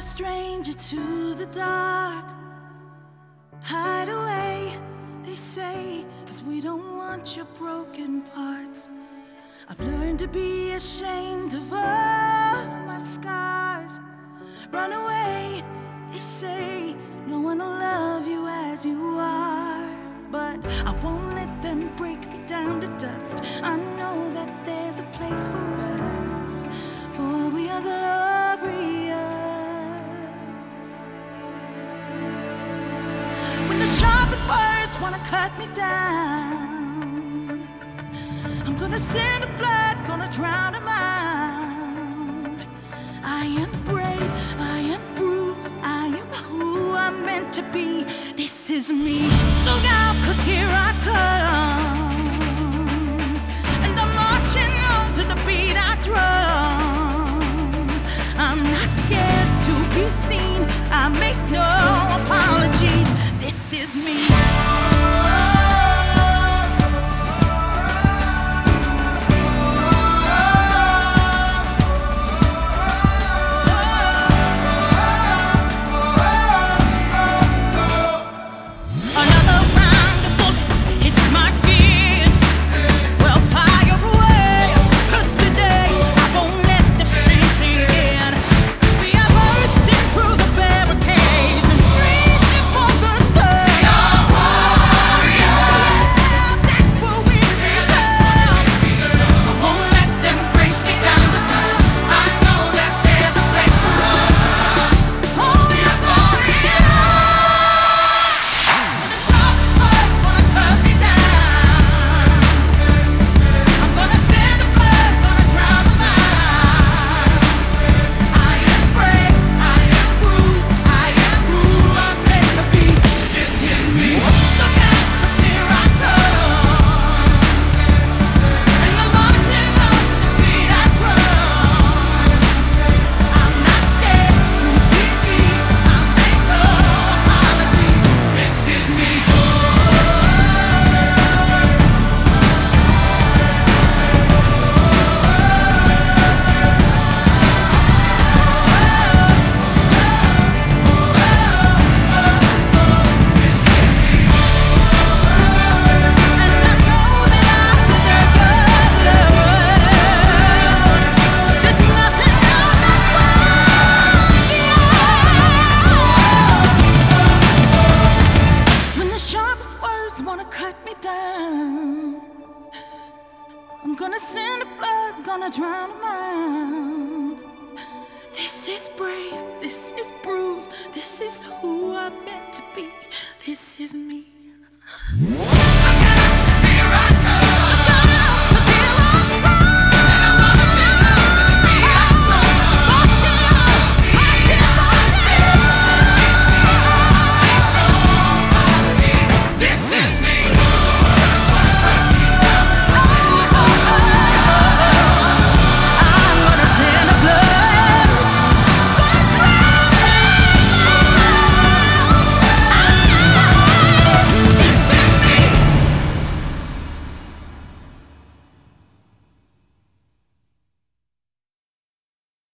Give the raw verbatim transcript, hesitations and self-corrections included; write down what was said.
stranger to the dark. Hide away, they say, 'cause we don't want your broken parts. I've learned to be ashamed of all my scars. Run away, they say, no one will love you as you are. But I won't let them break me down to dust. I know that there's a place for us, for we are glorious. When the sharpest words wanna cut me down, I'm gonna send a blood, gonna drown a mind. I am brave, I am bruised, I am who I'm meant to be. This is me. Look out, 'cause here I come, and I'm marching on to the beat I drum. I'm not scared to be seen, I make no apologies. This is me. I'm gonna send the blood, gonna drown a mind. This is brave, this is bruised, this is who I'm meant to be. This is me.